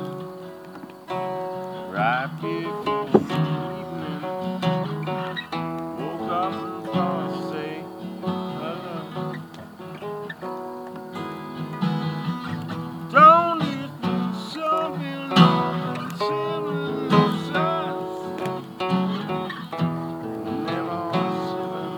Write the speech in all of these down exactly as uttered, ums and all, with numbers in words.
right before evening. Woke up and thought I'd say hello. Don't listen, something on the seven signs. Never seven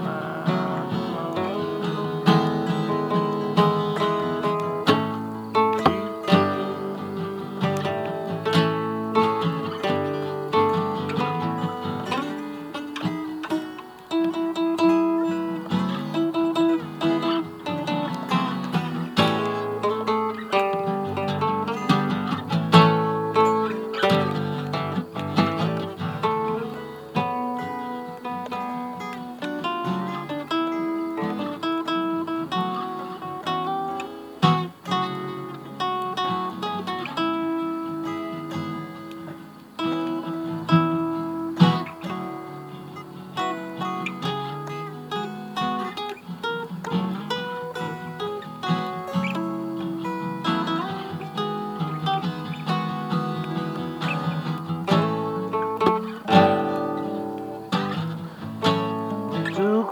Duke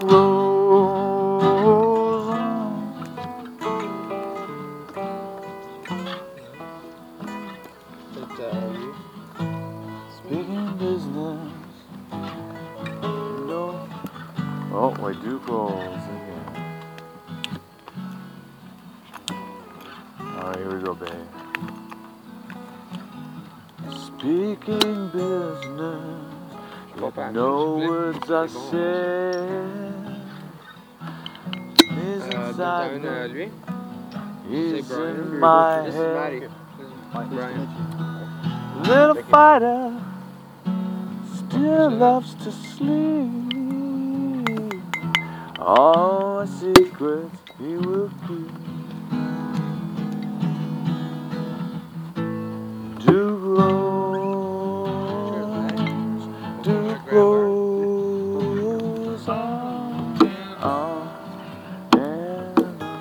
Rose speaking business. No. Oh, wait, Duke Rose again. Alright, here we go, babe. Speaking business. If no words are said. Is inside me, is in my head. Little fighter still loves to sleep. All my secrets he will keep. Duke Rose, Duke Rose, on and on and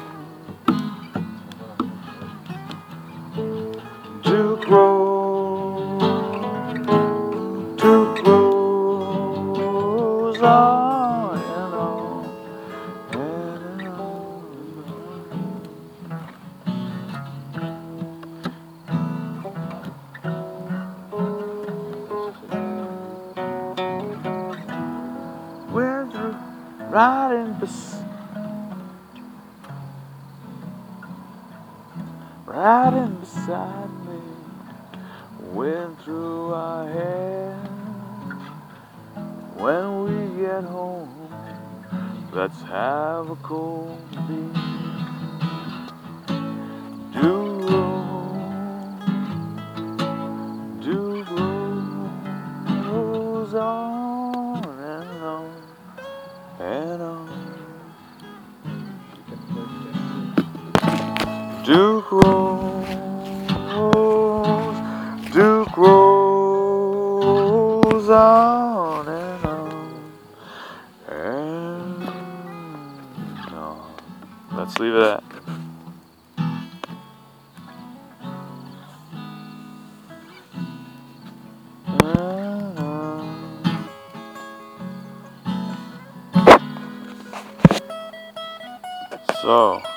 on. Duke Rose, Duke Rose, on and on and on. We're through riding beside. Riding beside me, went through our hair. When we get home, let's have a cold beer. Do roll, do rolls on and on and on. Duke rolls, Duke rolls on and on and on. Let's leave it at. So.